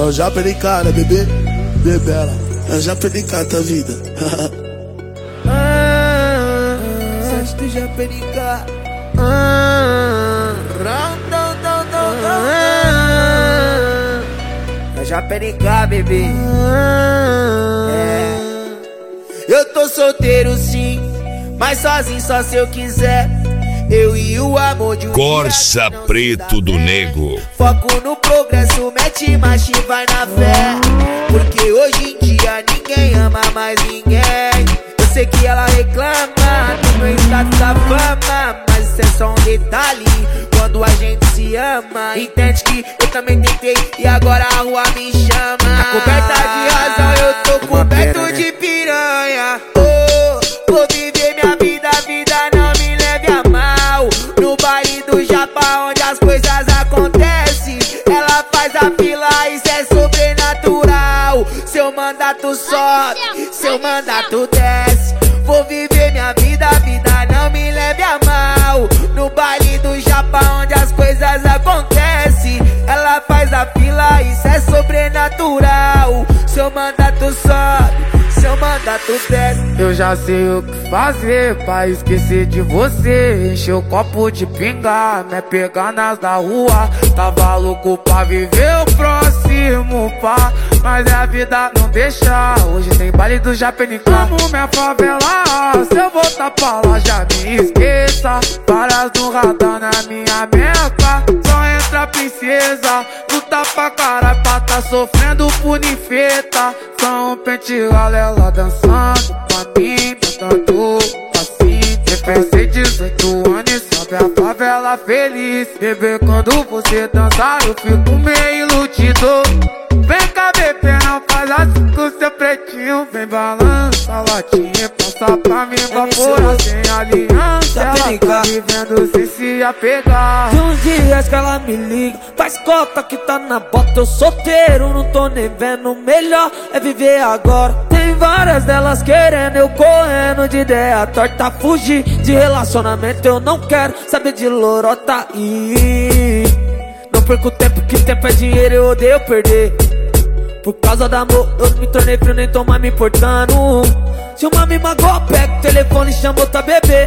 Eu já perdi cara, bebê, bebela. Eu já perdi cara da vida. Sete do já perdi cara. Eu já perdi cara, bebê. Eu tô solteiro sim, mas sozinho só se eu quiser. Eu e o amor de um Corsa Preto do Nego. Foco no progresso, mete marcha e vai na fé. Porque hoje em dia ninguém ama mais ninguém. Eu sei que ela reclama do meu status da fama, mas isso é só um detalhe. Quando a gente se ama, entende que eu também tentei e agora a rua me chama. Tá coberta de razão, eu tô coberto de piranha. Oh, vou viver minha vida, a vida não me leve a mal. No baile do Japão, onde as coisas acontecem, ela faz a fila, isso é sobrenatural. Seu mandato sobe, seu mandato desce. Vou viver minha vida, a vida não me leve a mal. No baile do Japão, onde as coisas acontecem, ela faz a fila, isso é sobrenatural. Seu mandato sobe, seu mandato desce. Eu já sei o que fazer pra esquecer de você. Encher o copo de pinga, me pegar nas da rua. Tava louco pra viver o próximo, pá, mas a vida não deixa. Hoje tem baile do Japenicá. Amo minha favela, se eu voltar pra lá já me esqueça. Várias no radar na minha meca. Só entra princesa, luta pra caralho pra tá sofrendo por ninfeta. Só um pente ela dançando com mim, cantando assim. Pensei 18 anos e sobe a favela feliz. Bebê, quando você dançar eu fico meio iludido. Vem cá, bebê, não faz assim com seu pretinho. Vem balança a latinha, passa pra mim evaporar sem aliança. Ela tá vivendo sem se apegar. De uns dias que ela me liga, faz cota que tá na bota. Eu solteiro, não tô nem vendo. Melhor é viver agora. Tem várias delas querendo, eu correndo de ideia torta. Fugir de relacionamento, eu não quero saber de lorota. Não perco tempo, que tempo é dinheiro, eu odeio perder. Por causa do amor, eu me tornei frio, nem tô mais me importando. Se uma me magoa, pega o telefone e chama outra bebê.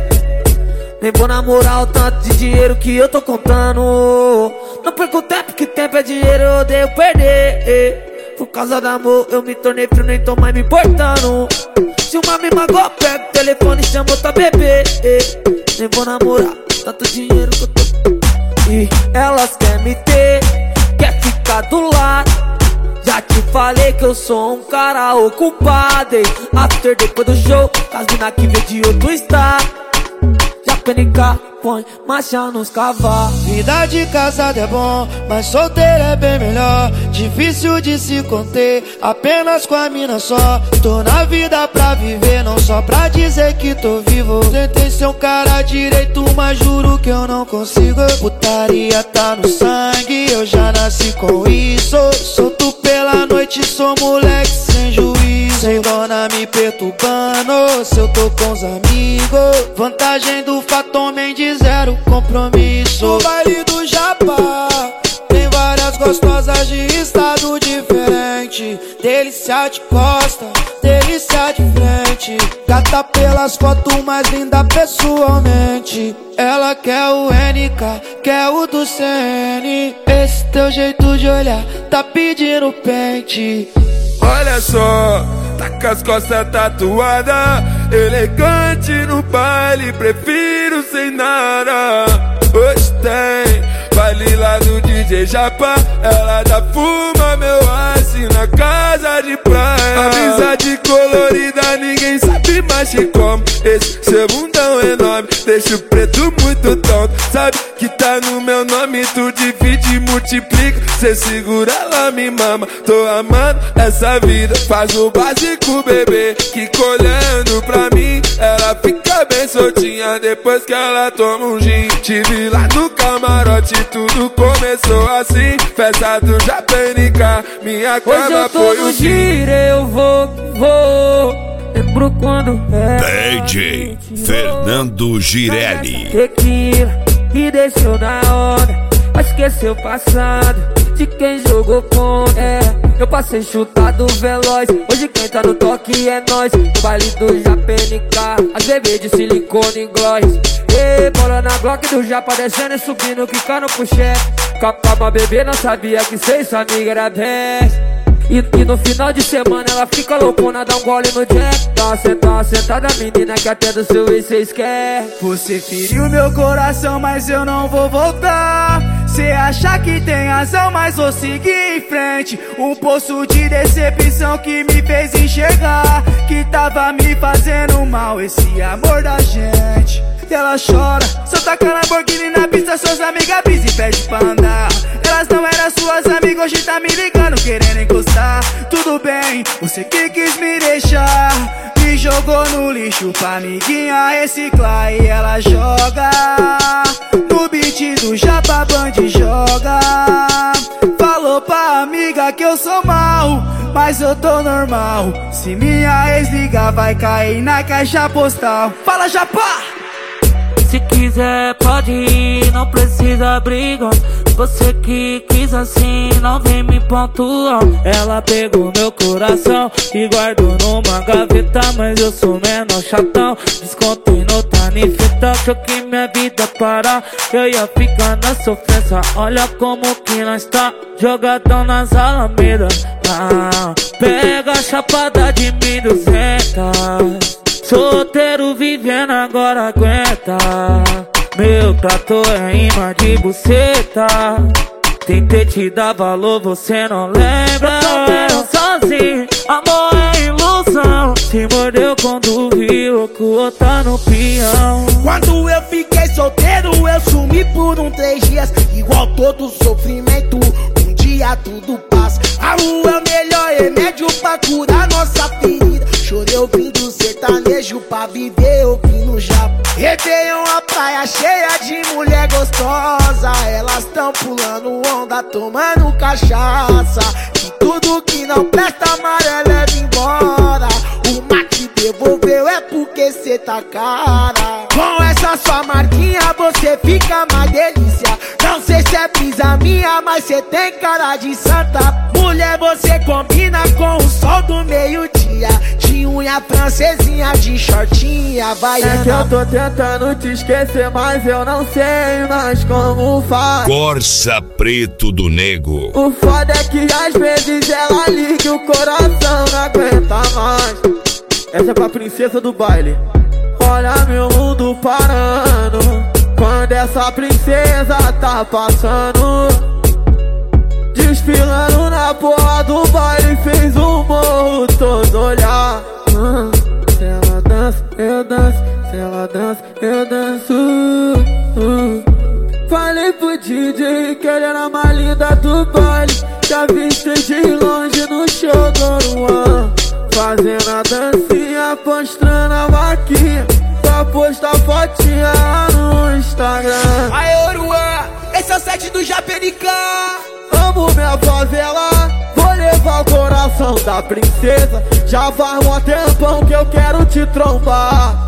Nem vou namorar o tanto de dinheiro que eu tô contando. Não perco tempo, que tempo é dinheiro, eu odeio perder. Por causa do amor, eu me tornei frio, nem tô mais me importando. Se uma me magoa, pega o telefone e chama outra bebê. Nem vou namorar tanto dinheiro que eu tô. E elas querem me ter, quer ficar do lado. Já te falei que eu sou um cara ocupado. After depois do show, as mina que vê de outro estado. Já PNK, põe marcha nos cavalos. Vida de casado é bom, mas solteiro é bem melhor. Difícil de se conter, apenas com a mina só. Tô na vida pra viver, não só pra dizer que tô vivo. Tentei ser um cara direito, mas juro que eu não consigo. Putaria tá no sangue, eu já nasci com isso. Solto pela noite, sou moleque sem juízo. Sem dona me perturbando, se eu tô com os amigos. Vantagem do fato homem de zero compromisso. No baile do Japá tem várias gostosas de estado diferente. Delícia de costa, delícia de frente. Gata pelas fotos, mais linda pessoalmente. Ela quer o NK, quer o do CN. Esse teu jeito de olhar tá pedindo pente. Olha só, tá com as costas tatuadas, elegante no baile, prefiro sem nada. Hoje tem baile lá do DJ Japa, ela já fuma meu ice na casa de praia. Amizade colorida, ninguém sabe mais que como. Esse seu bundão enorme deixa o preto muito tonto. Sabe que tá no meu nome, tu divide e multiplica. Cê segura, ela me mama, tô amando essa vida. Faz o básico, bebê, que olhando pra mim ela fica bem soltinha depois que ela toma um gin. Tive lá no camarote, tudo começou assim. Festa do Japenicá, minha cama foi o giro, eu vou. Lembro quando era DJ Fernando Girelli. tequila e deixou na onda, mas esqueceu o passado de quem jogou contra. Eu passei chutado veloz, hoje quem tá no toque é nós. No baile do JPNK, as bebês de silicone e gloss. Ei, bola na Glock do Japa descendo e subindo, quicando pro chefe. Calma bebê, não sabia que cê e sua amiga era best. E no final de semana ela fica loucona, dá um gole no jack. Dá uma sentada menina que até do seu ex cês quer. Você feriu meu coração, mas eu não vou voltar. Cê acha que tem razão, mas vou seguir em frente. Um poço de decepção que me fez enxergar que tava me fazendo mal esse amor da gente. E ela chora, só taca Lamborghini na pista, suas amigas brisa e pede pra andar. Elas não eram suas amigas, hoje tá me ligando, querendo encostar. Tudo bem, você que quis me deixar, me jogou no lixo pra amiguinha reciclar. E ela joga no beat do Japa Band, joga. Falou pra amiga que eu sou mal, mas eu tô normal. Se minha ex ligar, vai cair na caixa postal. Fala, Japa! Se quiser pode ir, não precisa brigar. Você que quis assim, não vem me pontuar. Ela pegou meu coração e guardou numa gaveta, mas eu sou menor chatão. Descontei no Tanifeta, achou que minha vida parar, eu ia ficar na sofrência. Olha como que nós tá, jogadão nas alamedas. Pega a chapada de 1200. Solteiro vivendo agora aguenta. Meu trator é imã de buceta. Tentei te dar valor, você não lembra. Eu sozinho, amor é ilusão. Se mordeu quando viu que o outro tá no peão. Quando eu fiquei solteiro, eu sumi por 3 dias. Igual todo sofrimento, um dia tudo passa. A rua é o melhor remédio pra curar nossa ferida. Chorei ouvindo sertanejo pra viver ouvindo Japa. Réveillon, a praia cheia de mulher gostosa. Elas tão pulando onda, tomando cachaça. E tudo que não presta amarelo leva embora. O mar que devolveu é porque cê tá cara. Com essa sua marquinha você fica mais delícia. Não sei se é brisa minha, mas cê tem cara de santa. Mulher, você combina com o sol do meio-dia. De unha francesinha, de shortinha, havaiana. É que eu tô tentando te esquecer, mas eu não sei mais como faz. Corsa Preto do Nego. O foda é que às vezes ela liga e o coração não aguenta mais. Essa é pra princesa do baile. Olha meu mundo parando quando essa princesa tá passando. Desfilando na porra do baile, fez o morro todo olhar. Se ela dança, eu danço. Se ela dança, eu danço. Falei pro DJ que ele era a mais linda do baile. Já viste de longe no show do Luan, fazendo a dancinha, mostrando a vaquinha, pra postar fotinha no Instagram. Aê, Oruan, esse é o set do JPNK. Amo minha favela, vou levar o coração da princesa. Já faz um tempão que eu quero te trombar.